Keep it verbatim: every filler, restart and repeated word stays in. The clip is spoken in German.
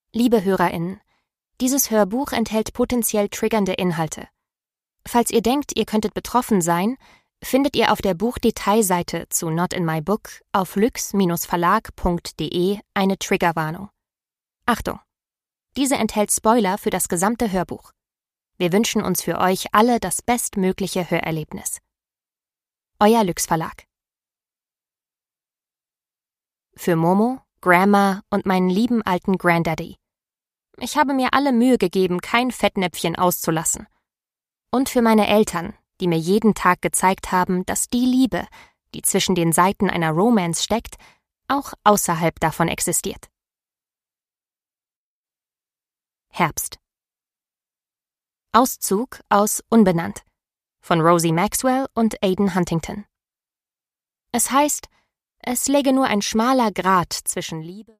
Liebe HörerInnen, dieses Hörbuch enthält potenziell triggernde Inhalte. Falls ihr denkt, ihr könntet betroffen sein, findet ihr auf der Buchdetailseite zu Not in My Book auf lüx Verlag punkt de eine Triggerwarnung. Achtung! Diese enthält Spoiler für das gesamte Hörbuch. Wir wünschen uns für euch alle das bestmögliche Hörerlebnis. Euer Lüx Verlag. Für Momo, Grandma und meinen lieben alten Granddaddy. Ich habe mir alle Mühe gegeben, kein Fettnäpfchen auszulassen. Und für meine Eltern, die mir jeden Tag gezeigt haben, dass die Liebe, die zwischen den Seiten einer Romance steckt, auch außerhalb davon existiert. Herbst. Auszug aus Unbenannt von Rosie Maxwell und Aidan Huntington. Es heißt, es läge nur ein schmaler Grat zwischen Liebe